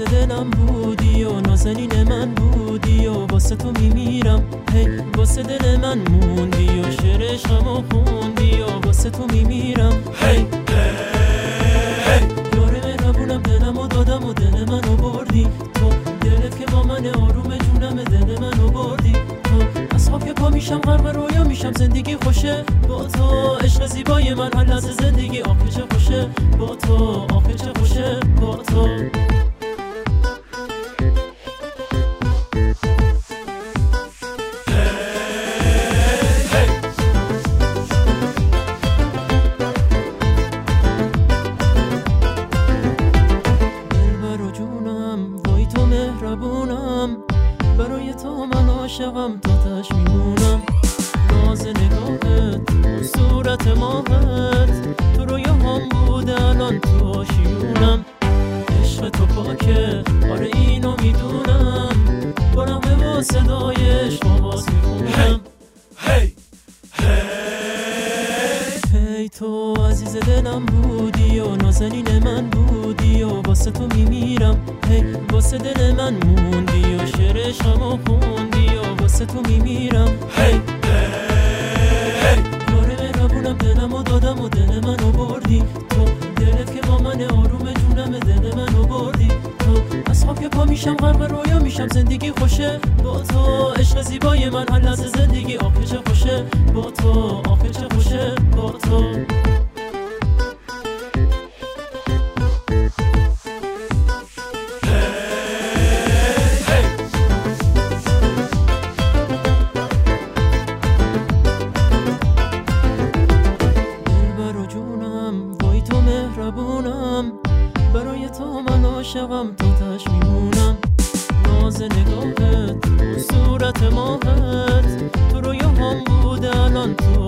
دلم بودی و نازنین من بودی و واسه تو میمیرم، هی واسه دل من موندی و شعر عشقمو خوندی و واسه تو میمیرم، هی یار مهربونم دلمو دادم و دل منو بردی تو، دلت که با من آروم جونم دل منو بردی تو، از خواب که پا میشم غرق رویا میشم، زندگی خوشه با تو، عشق زیبای من هر لحظه زندگی آخه چه خوشه با تو، آخه چه خوشه با تو. برای تو من عاشقم تا تاش میمونم، ناز نگاهت اون صورت ماهت تو رویاهام بوده الان تو آشیونم، عشق تو پاکه آره اینو میدونم، با نغمه و صدای عشق آواز میخونم، هی تو عزیز دلم بودی و نازنین من بودی و واسه تو میمیرم، هی واسه دل من موندی و شعر عشقمو خوندی و واسه تو میمیرم، هی یار مهربونم دلمو دادم و دل منو بردی تو، دلت که با من آروم جونم دل منو بردی تو، از خواب که پا میشم غرق رویا میشم، زندگی خوشه با تو، عشق زیبای من هر لحظه زندگی آخه چه خوشه با تو، آخه چه خوشه با تو. برای تو من عاشقم تا تاش میمونم، ناز نگاهت اون صورت ماهت تو رویاهام بوده الان تو